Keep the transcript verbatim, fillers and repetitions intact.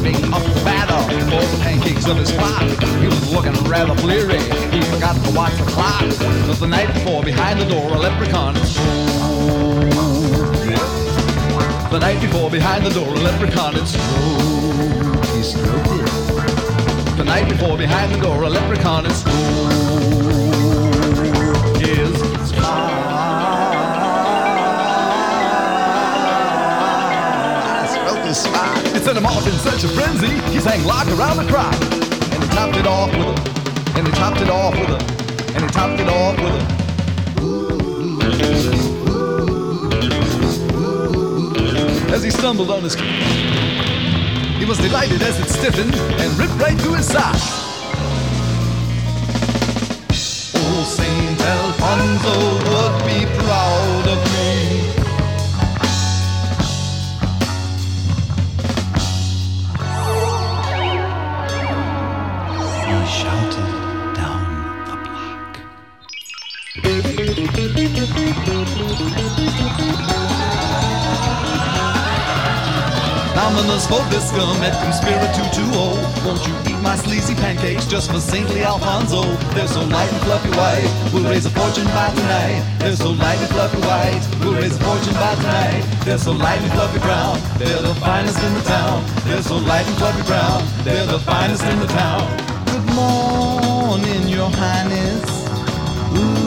heaping up the batter for the pancakes of his pot. He was looking rather bleary. He forgot to watch the clock. But the night before, behind the door, a leprechaun strode. The night before, behind the door, a leprechaun had strode. He stroked it. The night before, behind the door, a leprechaun had strode his spine. It sent him off in such a frenzy, he sang lock around the clock. And he topped it off with a, and he topped it off with a, and he topped it off with a. As he stumbled on his, he was delighted as it stiffened and ripped right through his side. Oh, Saint Alfonso would be proud of me. Ominous Vobiscum et conspiritu tuo. Won't you eat my sleazy pancakes just for saintly Alfonso? They're so light and fluffy white, we'll raise a fortune by tonight. They're so light and fluffy white, we'll raise a fortune by tonight. They're so light and fluffy brown, they're the finest in the town. They're so light and fluffy brown, they're the finest in the town. Good morning, your highness. Ooh.